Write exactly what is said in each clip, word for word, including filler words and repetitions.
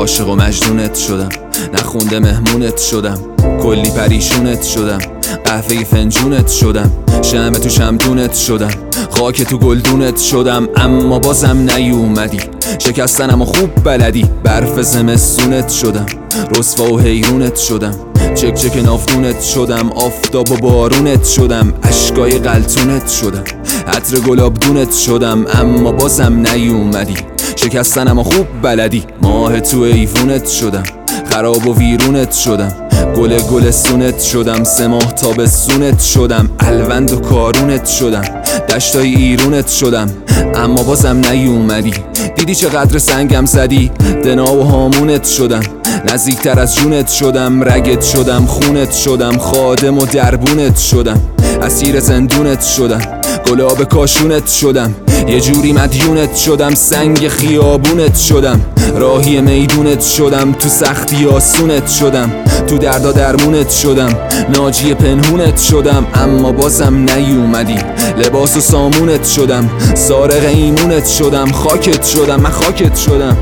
عاشق و مجنونت شدم، نخونده مهمونت شدم، کلی پریشونت شدم، قهوه فنجونت شدم، شمع تو شمدونت شدم، خاک تو گلدونت شدم. اما بازم نیومدی، شکستنم و خوب بلدی، برف زمستونت شدم، رسوا و حیرونت شدم، چک چک نافتونت شدم، آفتاب و بارونت شدم، اشکای غلطونت شدم، عطر گلاب دونت شدم. اما بازم نیومدی، شکستنم و خوب بلدی، ماه تو ایفونت شدم، خراب و ویرونت شدم، گل گل سونت شدم، سه ماه تابستونت شدم، الوند و کارونت شدم، دشتای ایرونت شدم. اما بازم نیومدی، دیدی چقدر سنگم زدی، دنا و هامونت شدم، نزدیکتر از جونت شدم، رگت شدم، خونت شدم، خادم و دربونت شدم، اسیر زندونت شدم، گلاب کاشونت شدم، یه جوری مدیونت شدم، سنگ خیابونت شدم، راهی میدونت شدم، تو سختی آسونت شدم، تو دردا درمونت شدم، ناجی پنهونت شدم. اما بازم نیومدی، لباس و سامونت شدم، سارق ایمونت شدم، خاکت شدم، من خاکت شدم،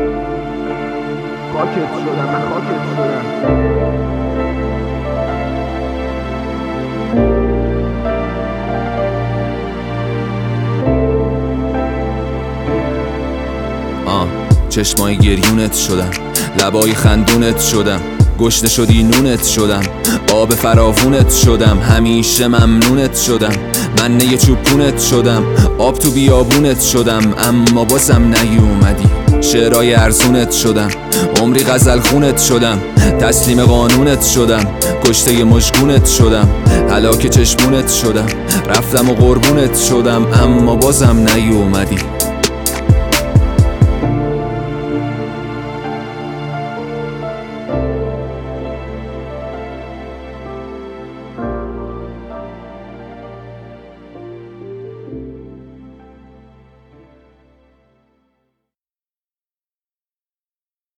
خاکت شدم، من خاکت شدم. آه چشمای گریونت شدم، لبای خندونت شدم، گشنه شدی نونت شدم، آب فراوونت شدم، همیشه ممنونت شدم، من یه چوبونت شدم، آب تو بیابونت شدم. اما بازم نیومدی، شعرهای ارزونت شدم، عمری غزل خونت شدم، تسلیم قانونت شدم، کشته مشگونت شدم، هلاک چشمونت شدم، رفتم و قربونت شدم. اما بازم نیومدی،